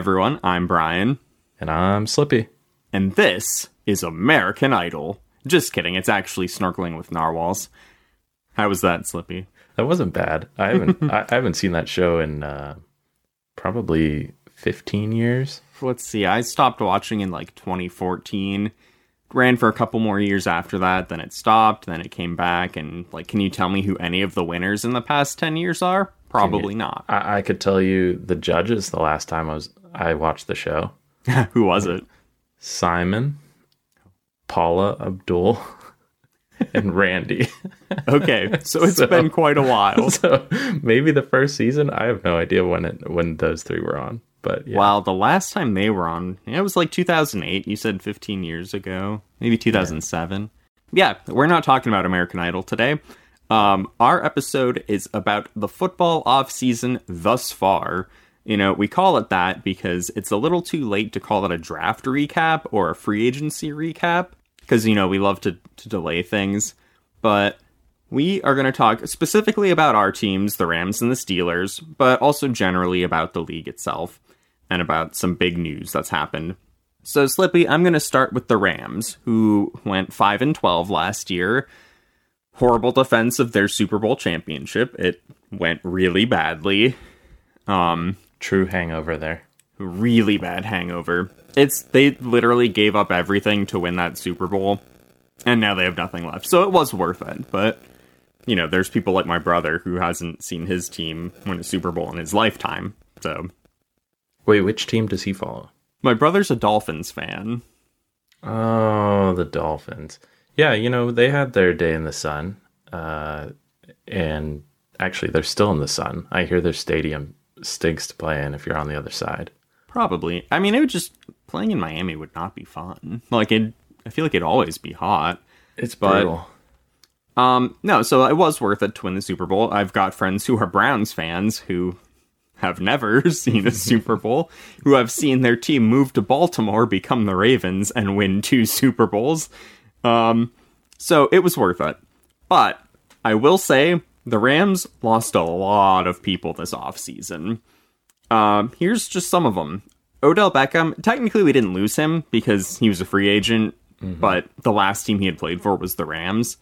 everyone, I'm Brian. And I'm Slippy. And this is American Idol. Just kidding, it's actually Snorkeling with Narwhals. How was that, Slippy? That wasn't bad. I haven't seen that show in probably 15 years. Let's see, I stopped watching in like 2014. Ran for a couple more years after that, then it stopped, then it came back, and can you tell me who any of the winners in the past 10 years are? Probably not. I could tell you the judges the last time I watched the show. Who was it? Simon, Paula Abdul, and Randy. Okay, so it's been quite a while. So maybe the first season. I have no idea when those three were on. But yeah. Wow, the last time they were on, it was like 2008. You said 15 years ago, maybe 2007. Yeah, we're not talking about American Idol today. Our episode is about the football offseason thus far. You know, we call it that because it's a little too late to call it a draft recap or a free agency recap. Because, you know, we love to delay things. But we are going to talk specifically about our teams, the Rams and the Steelers, but also generally about the league itself and about some big news that's happened. So, Slippy, I'm going to start with the Rams, who went 5-12 last year. Horrible defense of their Super Bowl championship. It went really badly. True hangover there. Really bad hangover. They literally gave up everything to win that Super Bowl, and now they have nothing left. So it was worth it, but, you know, there's people like my brother who hasn't seen his team win a Super Bowl in his lifetime, so... Wait, which team does he follow? My brother's a Dolphins fan. Oh, the Dolphins. Yeah, you know, they had their day in the sun, and actually they're still in the sun. I hear their stadium stinks to play in if you're on the other side. Probably. I mean, playing in Miami would not be fun. I feel like it'd always be hot. It's brutal. No, so it was worth it to win the Super Bowl. I've got friends who are Browns fans who have never seen a Super Bowl, who have seen their team move to Baltimore, become the Ravens, and win 2 Super Bowls. So it was worth it. But I will say the Rams lost a lot of people this offseason. Here's just some of them. Odell Beckham, technically we didn't lose him because he was a free agent, but the last team he had played for was the Rams.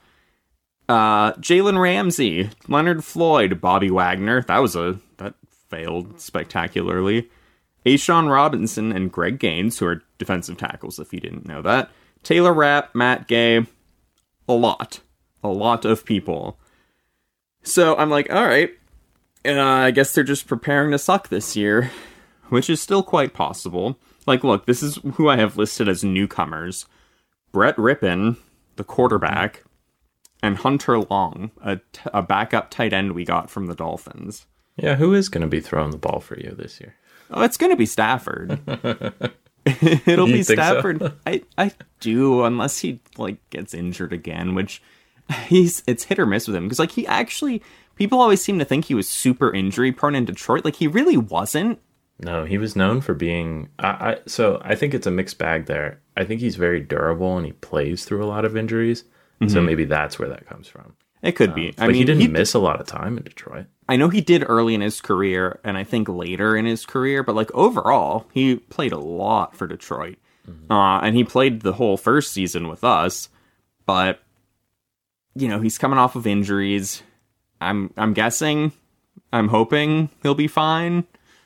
Jalen Ramsey, Leonard Floyd, Bobby Wagner, that failed spectacularly. A'Shawn Robinson and Greg Gaines, who are defensive tackles if you didn't know that. Taylor Rapp, Matt Gay, a lot of people. So I'm like, all right, I guess they're just preparing to suck this year, which is still quite possible. Look, this is who I have listed as newcomers. Brett Rippon, the quarterback, and Hunter Long, a backup tight end we got from the Dolphins. Yeah, who is going to be throwing the ball for you this year? Oh, it's going to be Stafford. It'll be Stafford. So? I do, unless he gets injured again, which it's hit or miss with him. Because people always seem to think he was super injury prone in Detroit. He really wasn't. No, he was known for being. So I think it's a mixed bag there. I think he's very durable and he plays through a lot of injuries. Mm-hmm. So maybe that's where that comes from. It could be. But he didn't miss a lot of time in Detroit. I know he did early in his career, and I think later in his career, but overall, he played a lot for Detroit. Mm-hmm. And he played the whole first season with us, but, you know, he's coming off of injuries. I'm guessing, I'm hoping he'll be fine.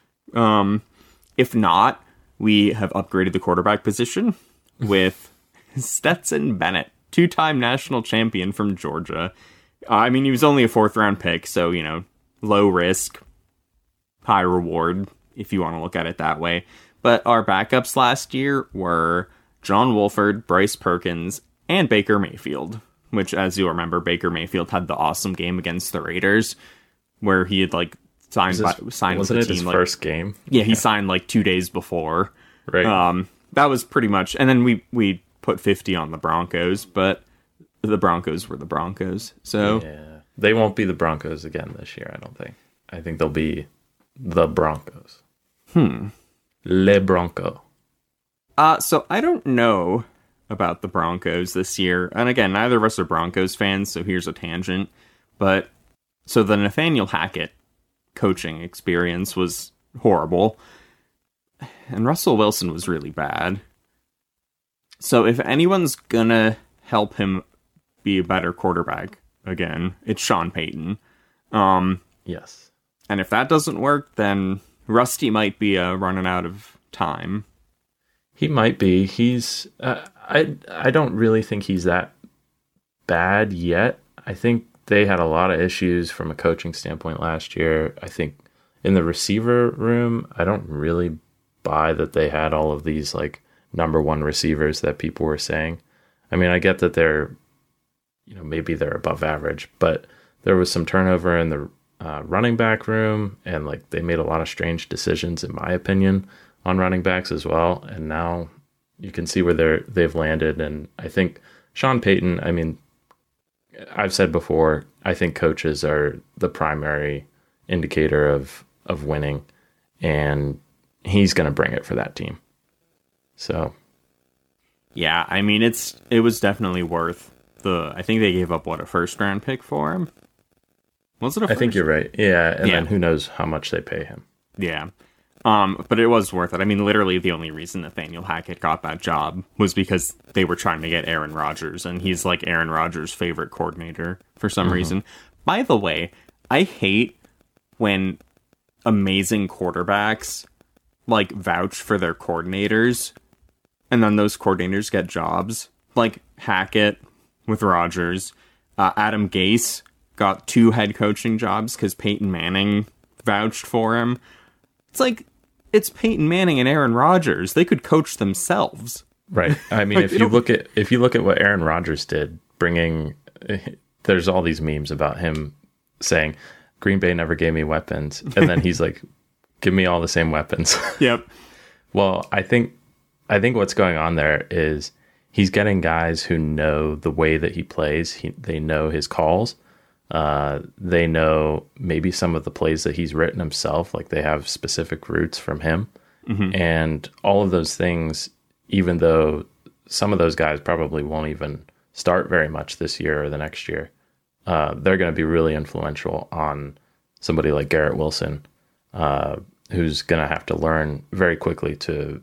If not, we have upgraded the quarterback position with Stetson Bennett, 2-time national champion from Georgia. I mean, he was only a 4th-round pick, so, you know, low risk, high reward, if you want to look at it that way. But our backups last year were John Wolford, Bryce Perkins, and Baker Mayfield. Which, as you'll remember, Baker Mayfield had the awesome game against the Raiders, where he had signed with the team. Wasn't it his first game? Yeah, he signed 2 days before. Right. That was pretty much, and then we put 50 on the Broncos, but the Broncos were the Broncos. So yeah, they won't be the Broncos again this year. I don't think. I think they'll be the Broncos. Le Bronco. So I don't know about the Broncos this year. And again, neither of us are Broncos fans, so here's a tangent. But so the Nathaniel Hackett coaching experience was horrible. And Russell Wilson was really bad. So if anyone's gonna help him be a better quarterback again, it's Sean Payton. Yes. And if that doesn't work, then Rusty might be running out of time. He might be. He's. I don't really think he's that bad yet. I think they had a lot of issues from a coaching standpoint last year. I think in the receiver room, I don't really buy that they had all of these like number one receivers that people were saying. I mean, I get that they're, maybe they're above average, but there was some turnover in the running back room, and like they made a lot of strange decisions, in my opinion, on running backs as well. And now you can see where they've landed. And I think Sean Payton, I mean, I've said before, I think coaches are the primary indicator of winning, and he's going to bring it for that team. So, yeah, I mean, it was definitely worth I think they gave up, a first-round pick for him? Was it a first? I think you're right. Yeah, and then who knows how much they pay him. Yeah. But it was worth it. I mean, literally the only reason Nathaniel Hackett got that job was because they were trying to get Aaron Rodgers, and he's like Aaron Rodgers' favorite coordinator for some reason. By the way, I hate when amazing quarterbacks like vouch for their coordinators, and then those coordinators get jobs. Like Hackett with Rodgers, Adam Gase got 2 head coaching jobs because Peyton Manning vouched for him. It's like, it's Peyton Manning and Aaron Rodgers. They could coach themselves. Right. I mean, if you look at what Aaron Rodgers did, there's all these memes about him saying, Green Bay never gave me weapons. And then he's like, give me all the same weapons. Yep. Well, I think what's going on there is he's getting guys who know the way that he plays. They know his calls. They know maybe some of the plays that he's written himself, like they have specific routes from him. And all of those things, even though some of those guys probably won't even start very much this year or the next year, they're going to be really influential on somebody like Garrett Wilson, who's going to have to learn very quickly to,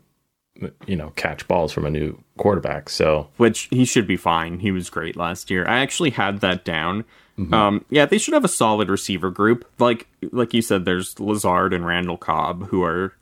catch balls from a new quarterback. So, which he should be fine. He was great last year. I actually had that down. Yeah, they should have a solid receiver group. Like you said, there's Lazard and Randall Cobb, who are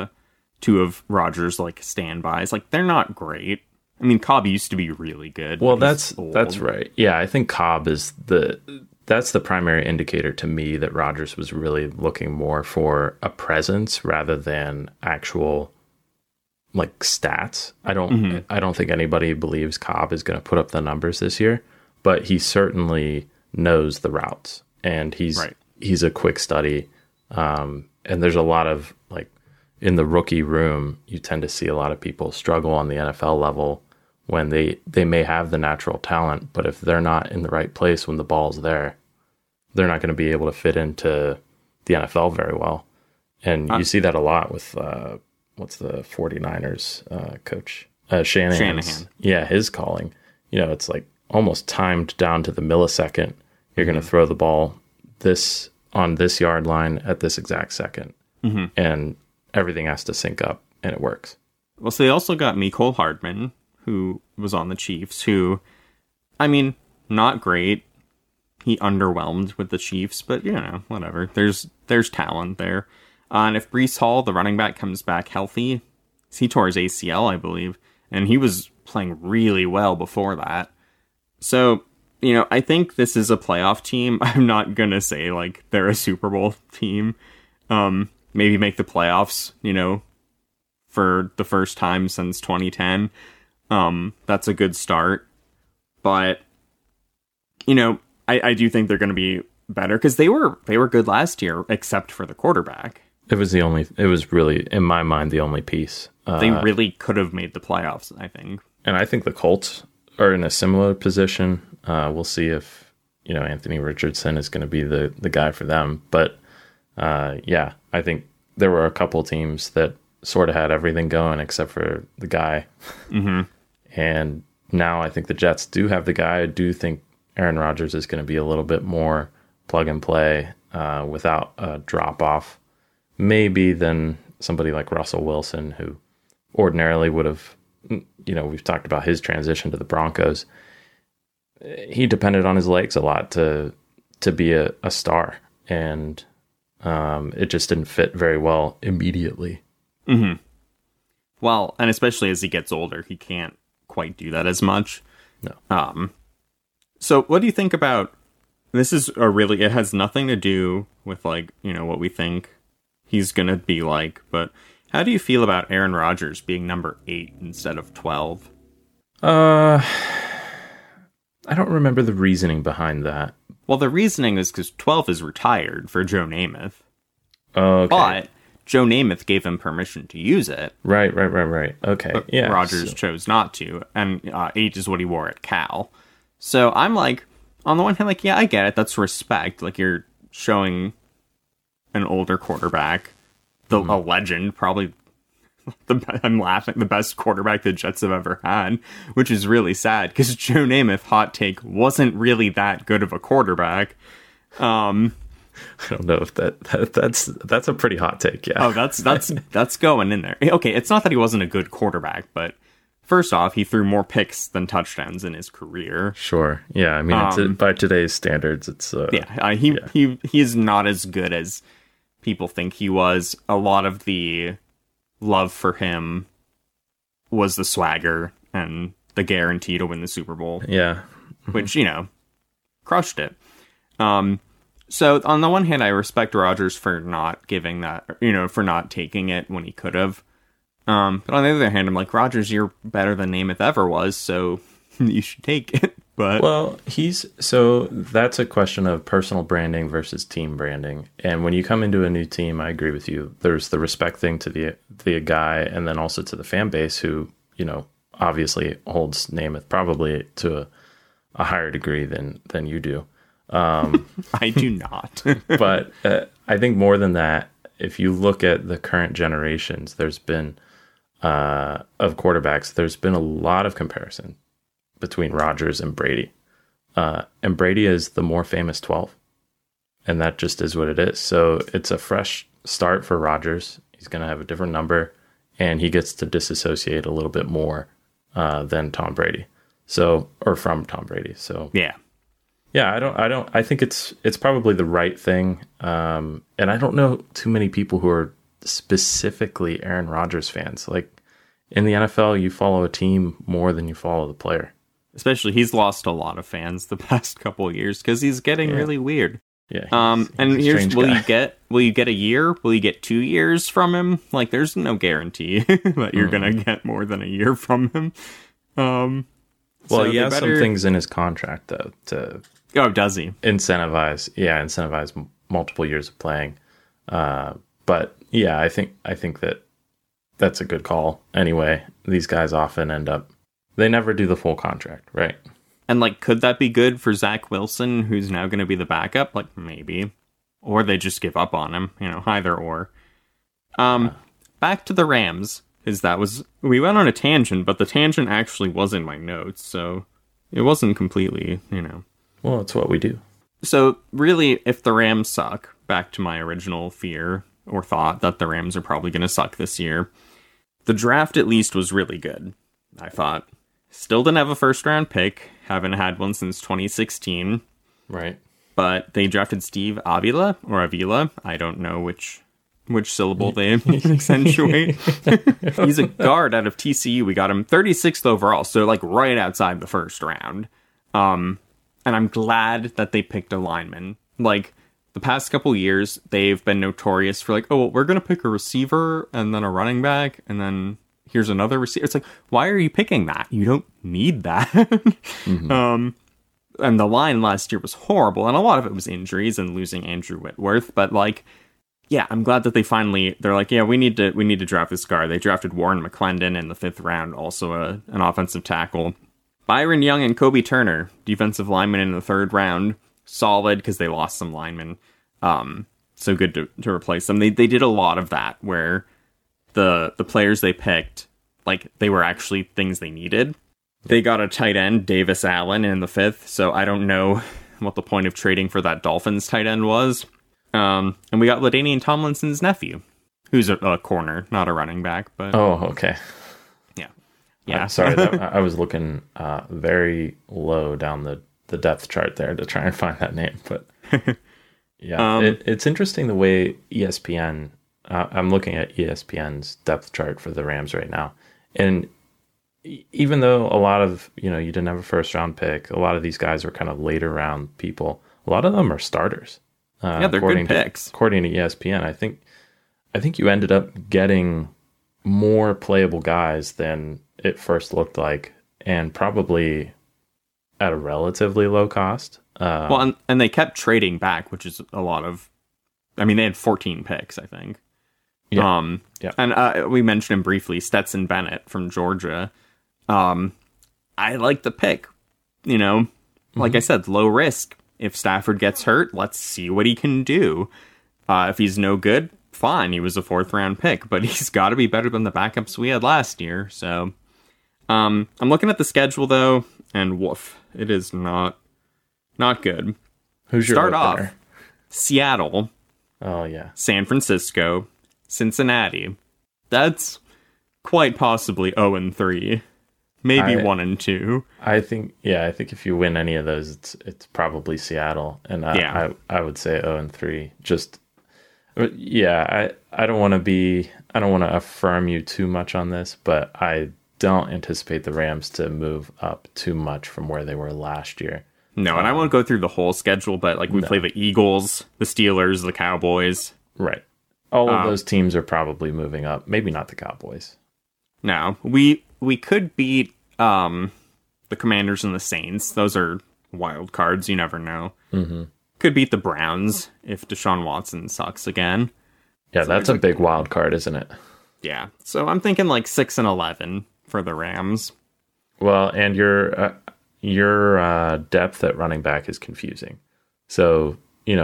2 of Rodgers' like standbys. Like, they're not great. I mean, Cobb used to be really good. Well, that's right. Yeah, I think Cobb is that's the primary indicator to me that Rodgers was really looking more for a presence rather than actual like stats. I don't think anybody believes Cobb is going to put up the numbers this year, but he certainly knows the routes, and he's a quick study. And there's a lot of like in the rookie room, you tend to see a lot of people struggle on the NFL level when they may have the natural talent, but if they're not in the right place when the ball's there, they're not going to be able to fit into the NFL very well. And you see that a lot with what's the 49ers coach? Shanahan. Yeah, his calling. It's like almost timed down to the millisecond. You're going to throw the ball on this yard line at this exact second. And everything has to sync up, and it works. Well, so they also got Mecole Hardman, who was on the Chiefs, who, I mean, not great. He underwhelmed with the Chiefs, but, whatever. There's talent there. And if Breece Hall, the running back, comes back healthy, he tore his ACL, I believe, and he was playing really well before that. So, I think this is a playoff team. I'm not going to say, like, they're a Super Bowl team. Maybe make the playoffs, for the first time since 2010. That's a good start. But, I do think they're going to be better because they were good last year, except for the quarterback. It was really, in my mind, the only piece. They really could have made the playoffs, I think. And I think the Colts are in a similar position. We'll see if, Anthony Richardson is going to be the guy for them. But, yeah, I think there were a couple teams that sort of had everything going except for the guy. And now I think the Jets do have the guy. I do think Aaron Rodgers is going to be a little bit more plug and play without a drop off, maybe than somebody like Russell Wilson, who ordinarily would have, we've talked about his transition to the Broncos. He depended on his legs a lot to be a star, and it just didn't fit very well immediately. Mm-hmm. Well, and especially as he gets older, he can't quite do that as much. No. So what do you think about, this is it has nothing to do with what we think he's going to be like, but how do you feel about Aaron Rodgers being number 8 instead of 12? I don't remember the reasoning behind that. Well, the reasoning is because 12 is retired for Joe Namath. Okay. But Joe Namath gave him permission to use it. Right. Okay. But yeah. Rodgers chose not to, and 8 is what he wore at Cal. So I'm like, on the one hand, yeah, I get it. That's respect. You're showing an older quarterback, a legend, probably I'm laughing, the best quarterback the Jets have ever had, which is really sad because Joe Namath, hot take, wasn't really that good of a quarterback. I don't know if that's a pretty hot take. Yeah. Oh, that's going in there. Okay, it's not that he wasn't a good quarterback, but first off, he threw more picks than touchdowns in his career. Sure. Yeah. I mean, by today's standards, it's he's not as good as people think he was. A lot of the love for him was the swagger and the guarantee to win the Super Bowl. Yeah. Which, crushed it. So on the one hand, I respect Rodgers for not giving that, for not taking it when he could have. But on the other hand, I'm like, Rodgers, you're better than Namath ever was, so you should take it. But so that's a question of personal branding versus team branding. And when you come into a new team, I agree with you. There's the respect thing to the guy, and then also to the fan base who, obviously holds Namath probably to a higher degree than you do. I do not. But I think more than that, if you look at the current generations, there's been of quarterbacks, there's been a lot of comparison between Rodgers and Brady. And Brady is the more famous 12. And that just is what it is. So it's a fresh start for Rodgers. He's going to have a different number, and he gets to disassociate a little bit more than Tom Brady. Or from Tom Brady. So yeah. Yeah, I think it's probably the right thing. And I don't know too many people who are specifically Aaron Rodgers fans. In the NFL, you follow a team more than you follow the player. Especially, he's lost a lot of fans the past couple of years because he's getting really weird. Yeah. And here's, will you get a year? Will you get 2 years from him? There's no guarantee that you're gonna get more than a year from him. He has some things in his contract though to. Oh, does he? Incentivize multiple years of playing. But yeah, I think that's a good call. Anyway, these guys often they never do the full contract, right? And could that be good for Zach Wilson, who's now going to be the backup? Maybe. Or they just give up on him, either or. Back to the Rams, because we went on a tangent, but the tangent actually was in my notes, so it wasn't completely, Well, it's what we do. So really, if the Rams suck, back to my original fear or thought that the Rams are probably going to suck this year, the draft at least was really good, I thought. Still didn't have a first-round pick. Haven't had one since 2016. Right. But they drafted Steve Avila, or Avila. I don't know which syllable they accentuate. He's a guard out of TCU. We got him 36th overall, so right outside the first round. And I'm glad that they picked a lineman. The past couple years, they've been notorious for we're going to pick a receiver and then a running back and then here's another receiver. It's why are you picking that? You don't need that. Mm-hmm. And the line last year was horrible, and a lot of it was injuries and losing Andrew Whitworth. But I'm glad that they're we need to draft this guard. They drafted Warren McClendon in the 5th round, also an offensive tackle. Byron Young and Kobe Turner, defensive linemen in the 3rd round, solid because they lost some linemen. So good to replace them. They did a lot of that where the players they picked, they were actually things they needed. They got a tight end, Davis Allen, in the 5th, so I don't know what the point of trading for that Dolphins tight end was. And we got LaDainian Tomlinson's nephew. who's a corner, not a running back, but Oh, okay. yeah. Sorry, I was looking very low down the depth chart there to try and find that name. But yeah, it's interesting the way ESPN, I'm looking at ESPN's depth chart for the Rams right now. And even though a lot of, you didn't have a first round pick, a lot of these guys were kind of later round people. A lot of them are starters. Yeah, they're good picks. According to ESPN, I think you ended up getting more playable guys than it first looked like, and probably at a relatively low cost. Well, and they kept trading back, which is a lot of. I mean, they had 14 picks, I think. Yeah. Yeah. And we mentioned him briefly, Stetson Bennett from Georgia. I like the pick. Like I said, low risk. If Stafford gets hurt, let's see what he can do. If he's no good, fine. He was a 4th round pick, but he's got to be better than the backups we had last year. So, I'm looking at the schedule though, and woof, it is not good. Who's your start off? there? Seattle. Oh yeah, San Francisco, Cincinnati. That's quite possibly 0-3, maybe 1-2. I think if you win any of those, it's probably Seattle, and I would say 0-3. Just I don't want to affirm you too much on this, but I don't anticipate the Rams to move up too much from where they were last year. No, and I won't go through the whole schedule, but we play the Eagles, the Steelers, the Cowboys. Right. All of those teams are probably moving up. Maybe not the Cowboys. No, we could beat the Commanders and the Saints. Those are wild cards. You never know. Mm-hmm. Could beat the Browns if Deshaun Watson sucks again. Yeah, so that's a big wild card, isn't it? Yeah. So I'm thinking 6-11 for the Rams. Well, and your depth at running back is confusing. So,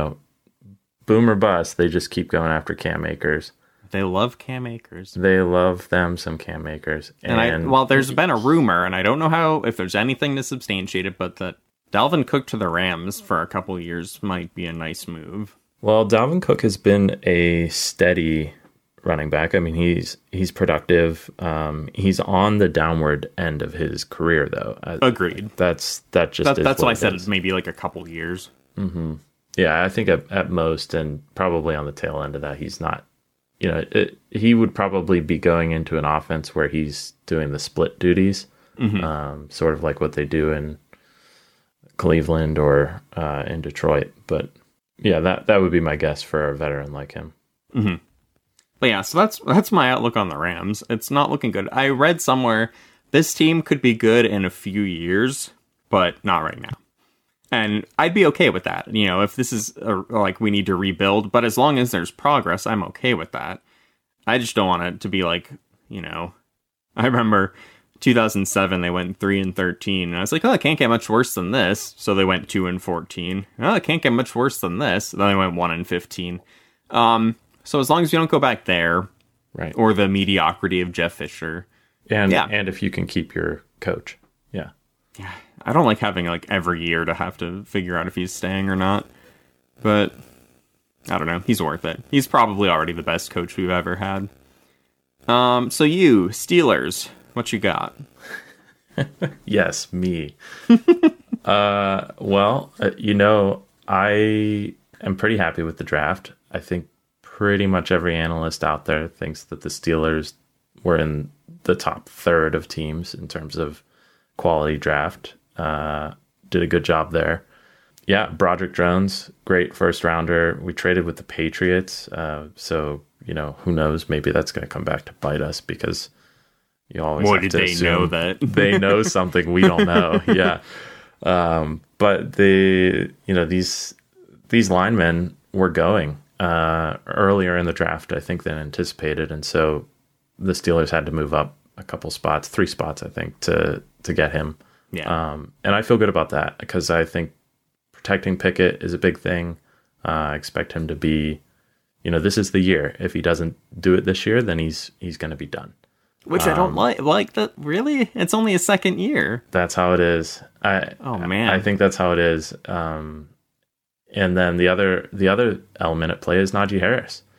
boom or bust, they just keep going after Cam Akers. They love Cam Akers. They love them some Cam Akers. And there's been a rumor, and I don't know if there's anything to substantiate it, but that Dalvin Cook to the Rams for a couple years might be a nice move. Well, Dalvin Cook has been a steady running back. I mean, he's productive. He's on the downward end of his career, though. Agreed. That's why I said it's maybe a couple years. Mm-hmm. Yeah, I think at most, and probably on the tail end of that, he's not. He would probably be going into an offense where he's doing the split duties, sort of like what they do in Cleveland or in Detroit. But yeah, that would be my guess for a veteran like him. Mm-hmm. But yeah, so that's my outlook on the Rams. It's not looking good. I read somewhere this team could be good in a few years, but not right now. And I'd be okay with that. If this is we need to rebuild, but as long as there's progress, I'm okay with that. I just don't want it to be I remember 2007, they went 3-13, and I was like, it can't get much worse than this. So they went 2-14. It can't get much worse than this. Then they went 1-15. So as long as you don't go back there, right, or the mediocrity of Jeff Fisher, and if you can keep your coach, yeah. I don't like having every year to have to figure out if he's staying or not, but I don't know. He's worth it. He's probably already the best coach we've ever had. So you Steelers, what you got? Yes, me. I am pretty happy with the draft. I think pretty much every analyst out there thinks that the Steelers were in the top third of teams in terms of quality draft. Did a good job there. Yeah, Broderick Jones, great first rounder. We traded with the Patriots. So, who knows? Maybe that's going to come back to bite us because you always have to assume know that? They know something we don't know. Yeah. But these linemen were going earlier in the draft, I think, than anticipated. And so the Steelers had to move up a couple spots, 3 spots, I think, to get him. Yeah. And I feel good about that because I think protecting Pickett is a big thing. I expect him to be, this is the year. If he doesn't do it this year, then he's going to be done. Which I don't like. Like that, really? It's only his second year. That's how it is. I think that's how it is. And then the other element at play is Najee Harris.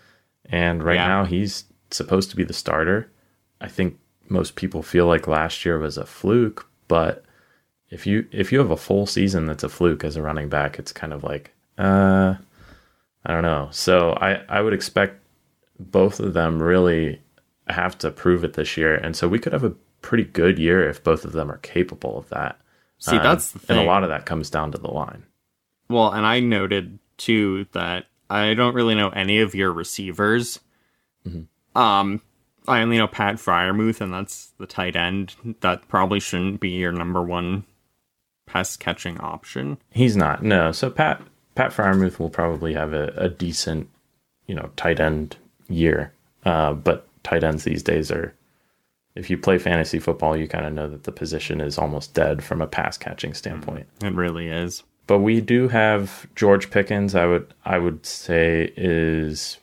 And right now he's supposed to be the starter. I think most people feel like last year was a fluke, but if you have a full season that's a fluke as a running back, it's kind of like, I don't know. So I would expect both of them really have to prove it this year. And so we could have a pretty good year if both of them are capable of that. See, that's the thing. And a lot of that comes down to the line. Well, and I noted, too, that I don't really know any of your receivers. I only know Pat Freiermuth, and that's the tight end. That probably shouldn't be your number one pass-catching option. He's not, no. So Pat Freiermuth will probably have a decent, tight end year. But tight ends these days are, if you play fantasy football, you kind of know that the position is almost dead from a pass-catching standpoint. It really is. But we do have George Pickens. I would say is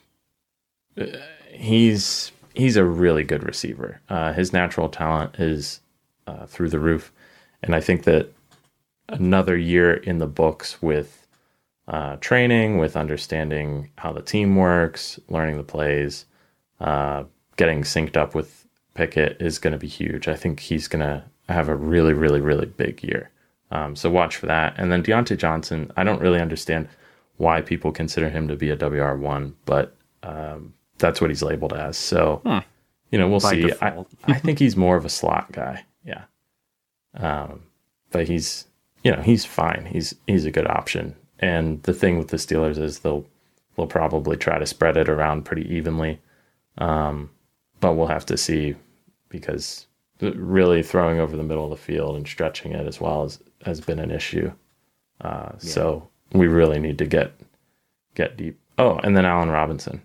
he's a really good receiver. His natural talent is through the roof, and I think that another year in the books with training, with understanding how the team works, learning the plays, getting synced up with Pickett is going to be huge. I think he's going to have a really, really, really big year. So watch for that. And then Deontay Johnson, I don't really understand why people consider him to be a WR1, but that's what he's labeled as. So, we'll see. I think he's more of a slot guy. Yeah. But he's fine. He's a good option. And the thing with the Steelers is they'll probably try to spread it around pretty evenly. But we'll have to see, because really throwing over the middle of the field and stretching it as well has been an issue. So we really need to get deep. Oh, and then Allen Robinson.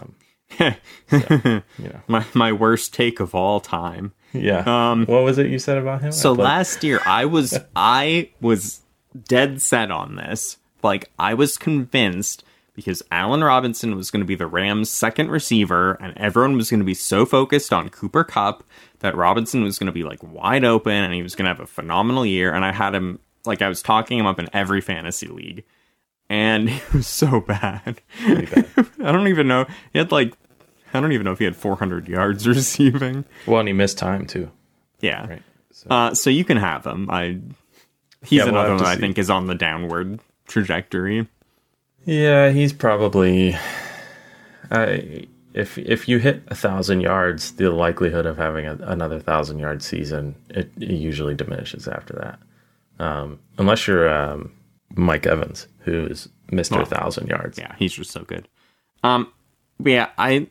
My worst take of all time. Yeah. What was it you said about him? So last year I was dead set on this. Like, I was convinced, because Allen Robinson was going to be the Rams' second receiver, and everyone was going to be so focused on Cooper Kupp that Robinson was going to be like wide open, and he was going to have a phenomenal year. And I had him, like, I was talking him up in every fantasy league, and it was so bad. Really bad. I don't even know if he had 400 yards receiving. Well, and he missed time too. Yeah. Right. So you can have him. He's another one that I think is on the downward trajectory. Yeah, he's probably. If you hit 1,000 yards, the likelihood of having another 1,000-yard season it usually diminishes after that, unless you're Mike Evans, who is Mr. 1,000 yards. Yeah, he's just so good. But yeah,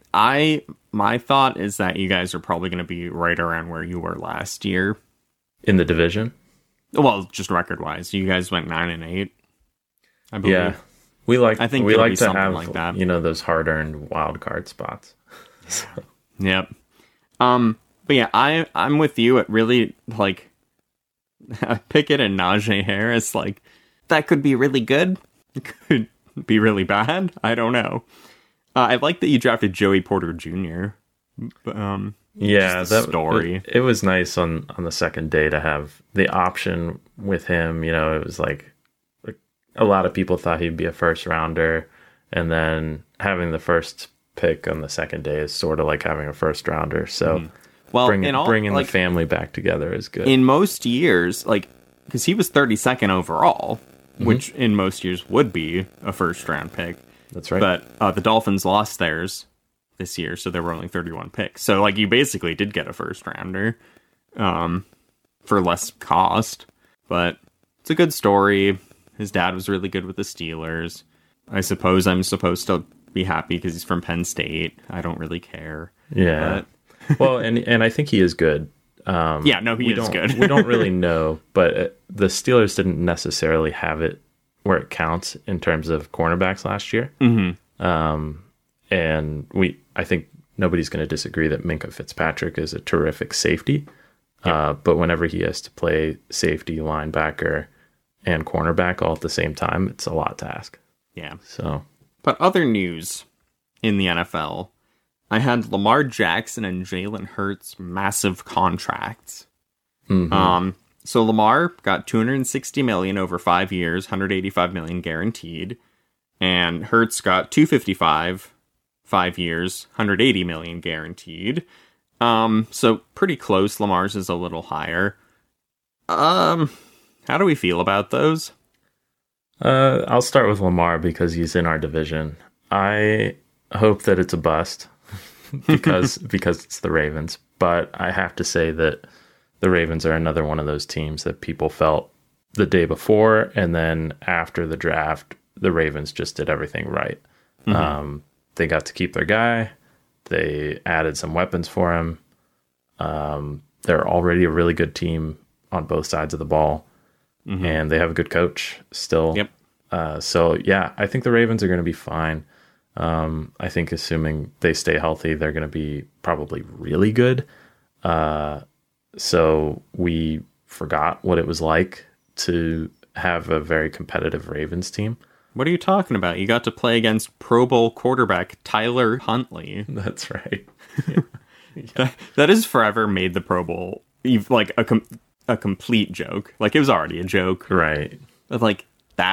my thought is that you guys are probably going to be right around where you were last year in the division. Well, just record-wise, you guys went 9-8. I believe. Yeah. We like to have like that. Those hard-earned wild card spots. So. Yep. But yeah, I'm with you. It really, like, Pickett and Najee Harris, like, that could be really good. It could be really bad. I don't know. I like that you drafted Joey Porter Jr. Yeah, that story. It was nice on the second day to have the option with him. It was like a lot of people thought he'd be a first rounder, and then having the first pick on the second day is sort of like having a first rounder. So, bringing the family back together is good. In most years, like, because he was 32nd overall, which in most years would be a first round pick. That's right. But the Dolphins lost theirs this year, so there were only 31 picks. So, like, you basically did get a first rounder for less cost. But it's a good story. His dad was really good with the Steelers. I suppose I'm supposed to be happy because he's from Penn State. I don't really care. Yeah. Well, and I think he is good. He is good. We don't really know, but the Steelers didn't necessarily have it where it counts in terms of cornerbacks last year. Mm-hmm. And I think nobody's going to disagree that Minkah Fitzpatrick is a terrific safety. Yep. But whenever he has to play safety, linebacker, and cornerback all at the same time, it's a lot to ask. Yeah. So, but other news in the NFL, I had Lamar Jackson and Jalen Hurts massive contracts. Mm-hmm. So Lamar got $260 million over 5 years, $185 million guaranteed, and Hurts got $255 5 years, 180 million guaranteed. So pretty close. Lamar's is a little higher. How do we feel about those? I'll start with Lamar because he's in our division. I hope that it's a bust because it's the Ravens. But I have to say that the Ravens are another one of those teams that people felt the day before, and then after the draft, the Ravens just did everything right. They got to keep their guy. They added some weapons for him. They're already a really good team on both sides of the ball, and they have a good coach still. Yep. So, yeah, I think the Ravens are going to be fine. I think assuming they stay healthy, they're going to be probably really good. So we forgot what it was like to have a very competitive Ravens team. What are you talking about? You got to play against Pro Bowl quarterback Tyler Huntley. That's right. That has forever made the Pro Bowl like a complete joke. Like, it was already a joke. Right. But, like,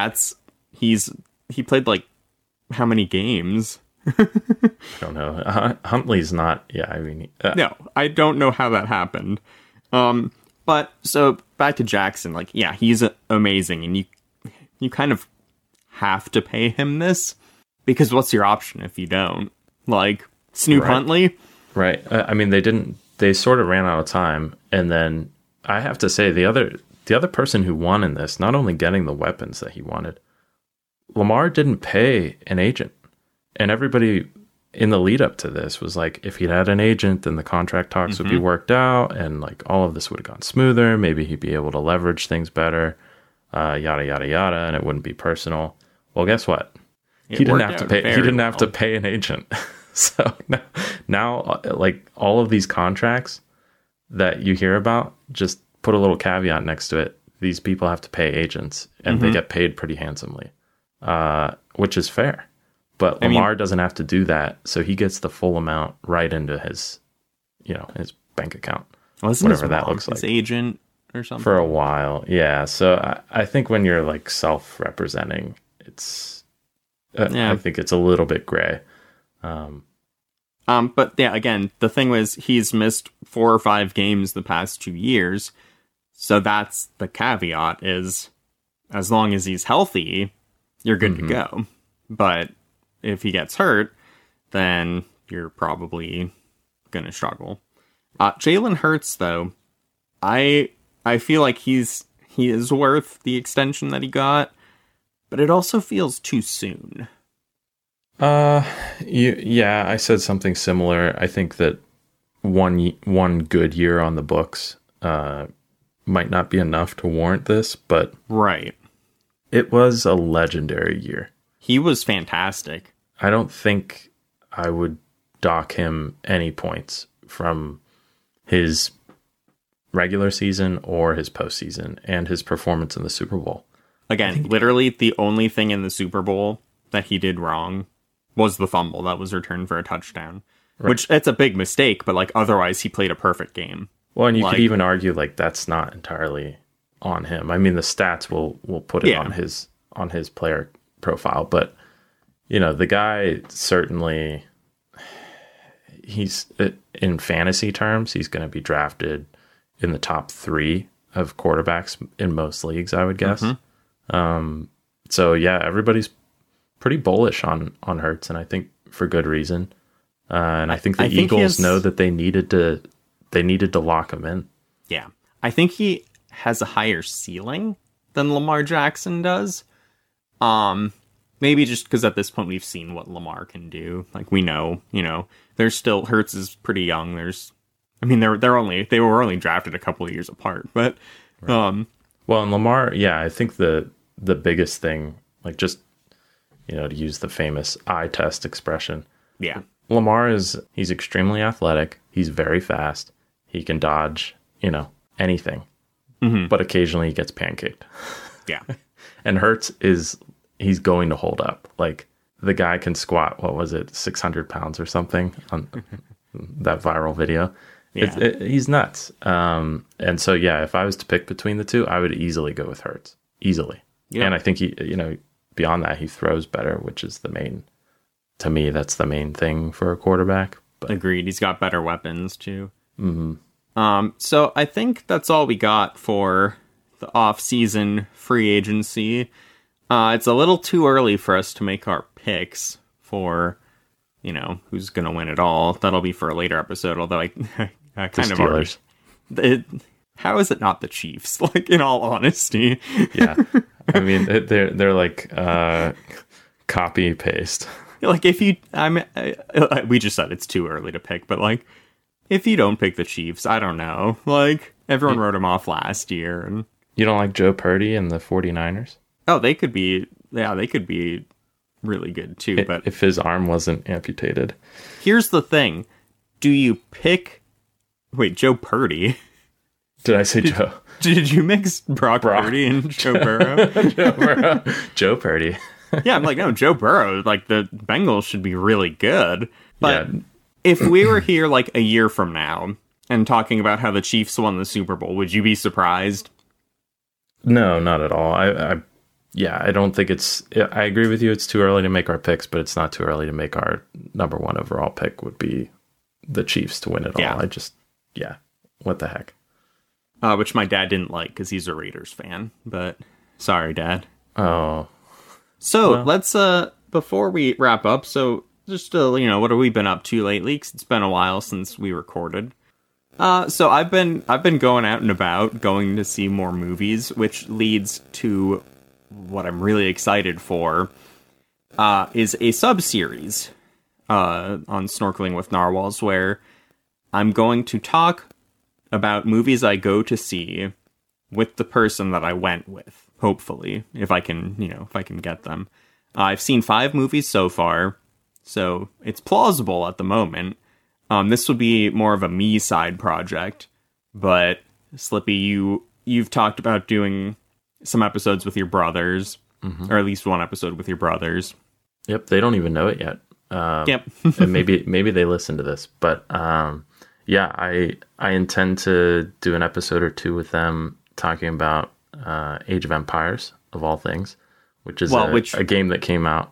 he played, like, how many games? I don't know. Huntley's not, no, I don't know how that happened. But, so, back to Jackson, like, yeah, he's amazing, and you kind of have to pay him this, because what's your option if you don't? Like, Snoop Huntley? Right. I mean, they sort of ran out of time, and then I have to say, the other person who won in this, not only getting the weapons that he wanted, Lamar didn't pay an agent. And everybody in the lead up to this was like, if he'd had an agent, then the contract talks would be worked out, and like all of this would have gone smoother. Maybe he'd be able to leverage things better, yada, yada, yada, and it wouldn't be personal. Well, guess what? He didn't have to pay. He didn't have to pay an agent. So now, like, all of these contracts that you hear about, just put a little caveat next to it. These people have to pay agents, and they get paid pretty handsomely, which is fair. But Lamar doesn't have to do that, so he gets the full amount right into his, his bank account, whatever that looks like. His agent or something? For a while, yeah. So I think when you're, like, self-representing, it's, I think it's a little bit gray. But yeah, again, the thing was, he's missed 4 or 5 games the past 2 years. So that's the caveat, is as long as he's healthy, you're good to go. But if he gets hurt, then you're probably going to struggle. Jalen Hurts, though, I feel like he is worth the extension that he got, but it also feels too soon. Yeah, I said something similar. I think that one good year on the books might not be enough to warrant this, but right, it was a legendary year. He was fantastic. I don't think I would dock him any points from his regular season or his postseason and his performance in the Super Bowl. Again, literally the only thing in the Super Bowl that he did wrong was the fumble that was returned for a touchdown, which it's a big mistake, but like otherwise he played a perfect game. Well, and you could even argue like that's not entirely on him. I mean, the stats will put it on his player profile, but the guy certainly, he's in fantasy terms, he's going to be drafted in the top 3 of quarterbacks in most leagues, I would guess. So yeah, everybody's pretty bullish on Hurts, and I think for good reason. And I think the Eagles know that they needed to lock him in. Yeah, I think he has a higher ceiling than Lamar Jackson does. Maybe just because at this point we've seen what Lamar can do. Like, we know, there's still, Hurts is pretty young. They were only drafted a couple of years apart, but right. Well, and Lamar, yeah, I think the biggest thing, like, just to use the famous eye test expression. Yeah. Lamar he's extremely athletic. He's very fast. He can dodge, anything. But occasionally he gets pancaked. Yeah. And Hurts he's going to hold up. Like, the guy can squat, 600 pounds or something on that viral video. Yeah. He's nuts. And so, yeah, if I was to pick between the two, I would easily go with Hurts. Easily. Yeah. And I think he, beyond that, he throws better, which is the main to me, that's the main thing for a quarterback. But Agreed. He's got better weapons, too. So I think that's all we got for the off-season free agency. It's a little too early for us to make our picks for, who's going to win it all. That'll be for a later episode, although I kind of already... How is it not the Chiefs? Like, in all honesty. Yeah. I mean, they're like copy paste. Like, if you... we just said it's too early to pick, but, like, if you don't pick the Chiefs, I don't know. Like, everyone wrote him off last year. And you don't like Joe Purdy and the 49ers? Oh, they could be really good, too. But if his arm wasn't amputated. Here's the thing. Do you pick... Wait, Joe Purdy? Did I say Joe? Did you mix Brock Purdy and Joe Burrow? Joe Burrow. Joe Purdy. Yeah, I'm like, no, Joe Burrow, like, the Bengals should be really good. But if we were here, like, a year from now and talking about how the Chiefs won the Super Bowl, would you be surprised? No, not at all. I don't think it's... I agree with you, it's too early to make our picks, but it's not too early to make our number one overall pick would be the Chiefs to win it all. What the heck? Which my dad didn't like because he's a Raiders fan, but sorry, Dad. Oh. So let's, before we wrap up, so just, what have we been up to lately? 'Cause it's been a while since we recorded. So I've been going out and about, going to see more movies, which leads to what I'm really excited for, is a sub-series, on Snorkeling with Narwhals, where I'm going to talk about movies I go to see with the person that I went with, hopefully, if I can get them. I've seen 5 movies so far, so it's plausible at the moment. This would be more of a me side project, but Slippy, you've talked about doing some episodes with your brothers, or at least one episode with your brothers. Yep, they don't even know it yet. Yep. And maybe they listen to this, but I intend to do an episode or 2 with them talking about Age of Empires, of all things, which is a game that came out,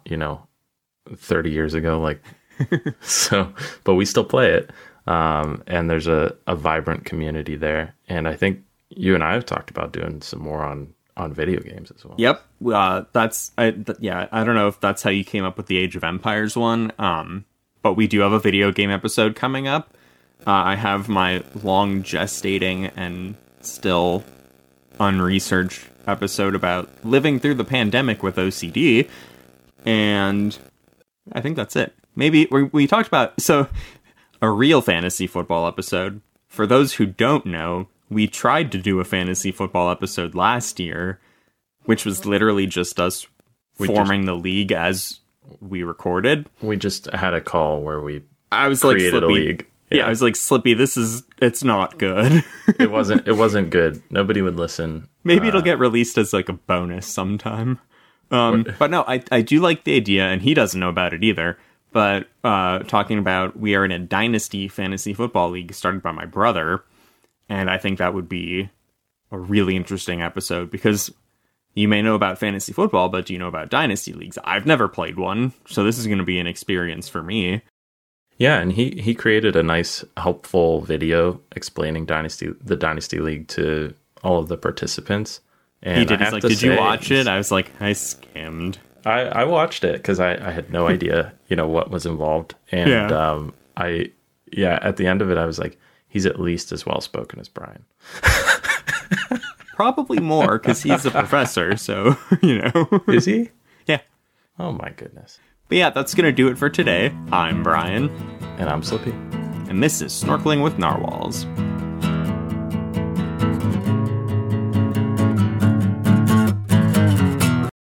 30 years ago, like, so, but we still play it. And there's a vibrant community there. And I think you and I have talked about doing some more on video games as well. Yep. I don't know if that's how you came up with the Age of Empires one. But we do have a video game episode coming up. I have my long gestating and still unresearched episode about living through the pandemic with OCD. And I think that's it. Maybe we talked about, a real fantasy football episode. For those who don't know, we tried to do a fantasy football episode last year, which was literally just us forming the league as we recorded. We just had a call where we created a league. Yeah, I was like, Slippy, it's not good. It wasn't good. Nobody would listen. Maybe it'll get released as like a bonus sometime. But no, I do like the idea, and he doesn't know about it either. But talking about, we are in a Dynasty Fantasy Football League started by my brother, and I think that would be a really interesting episode, because you may know about fantasy football, but do you know about Dynasty Leagues? I've never played one, so this is going to be an experience for me. Yeah, and he created a nice, helpful video explaining the Dynasty League to all of the participants. And he did. He's like, did you watch it? I was like, I skimmed. I watched it because I had no idea, what was involved. And at the end of it, I was like, he's at least as well spoken as Brian. Probably more, because he's a professor, so, Is he? Yeah. Oh my goodness. But yeah, that's going to do it for today. I'm Brian. And I'm Slippy. And this is Snorkeling with Narwhals.